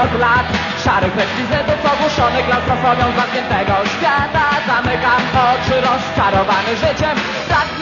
od lat. Szarych rekwizitów ogłuszonych klaustrofonią zamkniętego świata. Zamykam oczy rozczarowany życiem.